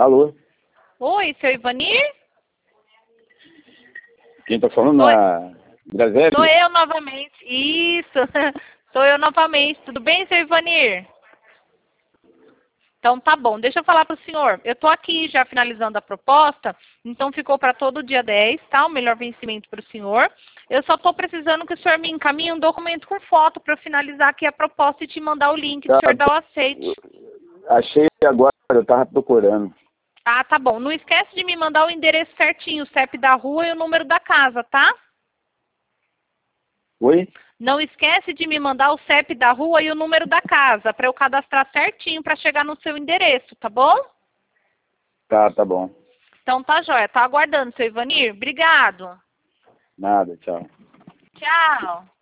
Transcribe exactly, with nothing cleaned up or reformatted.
Alô? Oi, seu Ivanir? Quem tá falando Oi. na Grazelli? Sou eu novamente. Isso, sou eu novamente. Tudo bem, seu Ivanir? Então tá bom, deixa eu falar para o senhor. Eu estou aqui já finalizando a proposta, então ficou para todo dia dez, tá? O melhor vencimento para o senhor. Eu só estou precisando que o senhor me encaminhe um documento com foto para eu finalizar aqui a proposta e te mandar o link, Tá, o senhor dá o aceite. achei agora, eu tava procurando. Ah, tá bom. Não esquece de me mandar o endereço certinho, o C E P da rua e o número da casa, tá? Oi? Não esquece de me mandar o C E P da rua e o número da casa, para eu cadastrar certinho para chegar no seu endereço, tá bom? Tá, tá bom. Então tá jóia. Tá aguardando, seu Ivanir. Obrigado. Nada, tchau. Tchau.